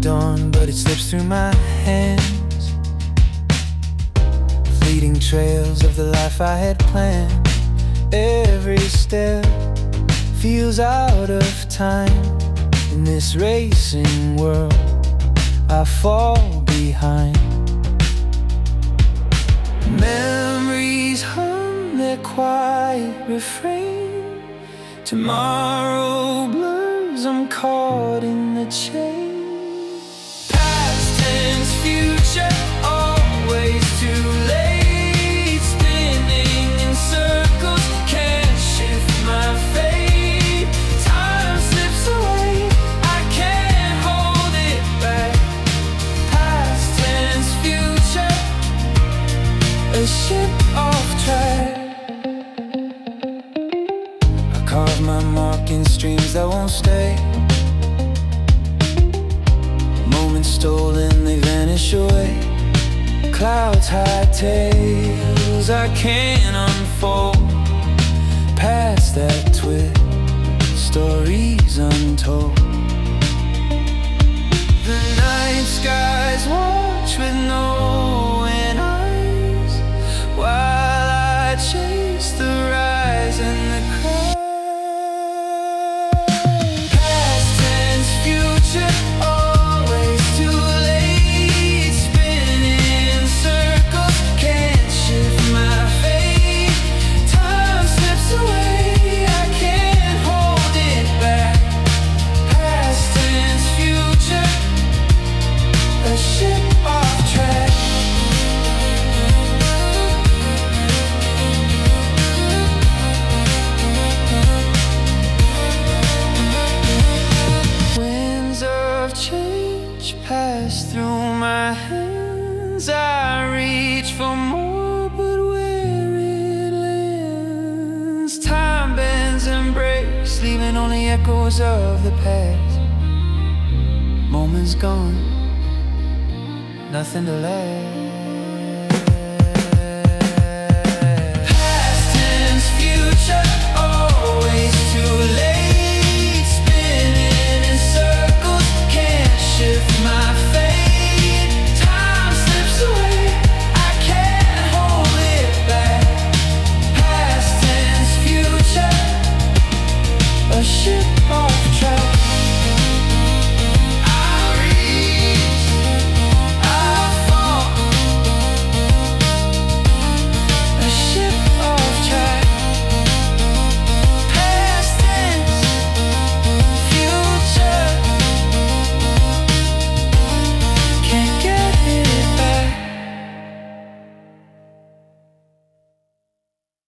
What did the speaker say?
dawn, but it slips through my hands. Fleeting trails of the life I had planned. Every step feels out of time. In this racing world, I fall behind. Memories hum their quiet refrain. Tomorrow blurs, I'm caught in the chain. Past tense, future, always too late. Spinning in circles, can't shift my fate. Time slips away, I can't hold it back. Past tense, future, a ship off track. Carve my mark in streams that won't stay. Moments stolen, they vanish away. Clouds high tales I can't unfold. Past that twist, stories untold. The night skies watch with knowing eyes, while I chase the rise and the cry. Always too late, spinning in circles, can't shift my fate. Time slips away, I can't hold it back. Past tense, future, a ship off track. Change pass through my hands. I reach for more, but where it lands. Time bends and breaks, leaving only echoes of the past. Moments gone, nothing to last. Past tense, future,